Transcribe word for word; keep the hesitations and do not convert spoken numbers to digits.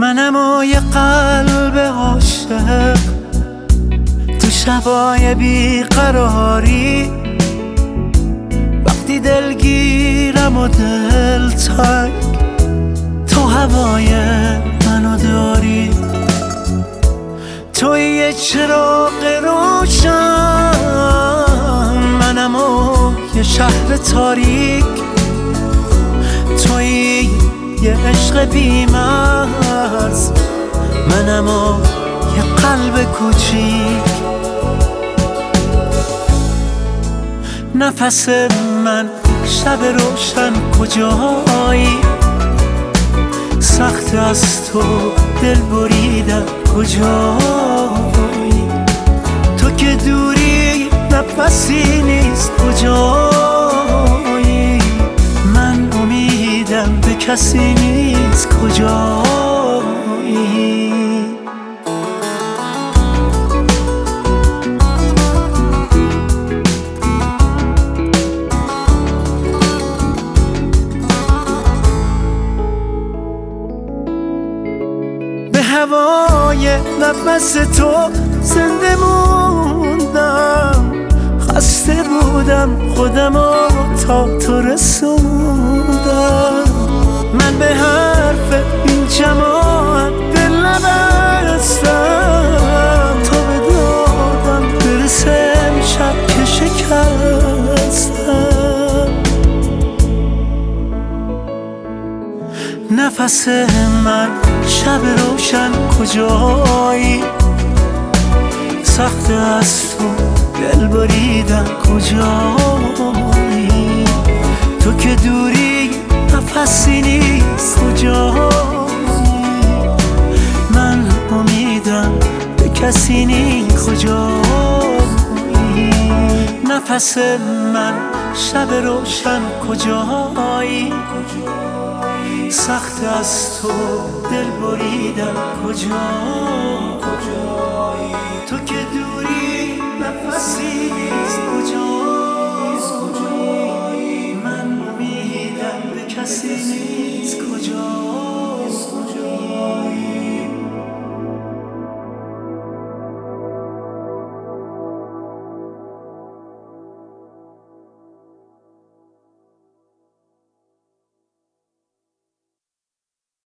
منم و یه قلب عاشق تو شبای بیقراری، وقتی دلگیرم و دل تنگ تو هوای منو داری. توی یه چراغ روشن، منم و یه شهر تاریک، توی یه عشق بی‌مرز، منم و یه قلب کوچیک. نفس من شب روشن کجایی، سخت از تو دل بریدم کجایی، تو که دوری نفسی نیست کجایی، من امیدم به کسی نیست کجایی. هوای نفس تو زنده موندم، خسته بودم خودمو تا تو رسوندم. من به حرف این جماعت دل نبستم، تو به دادم برسه امشب که شکستم. نفس من شب روشن کجایی، سخت از تو دل بریدم کجایی، تو که دوری نفسی نیست کجایی، من امیدم به کسی نیست کجایی. نفس من شب روشن کجایی، سخت از تو دل بریدم کجایی، تو که دوری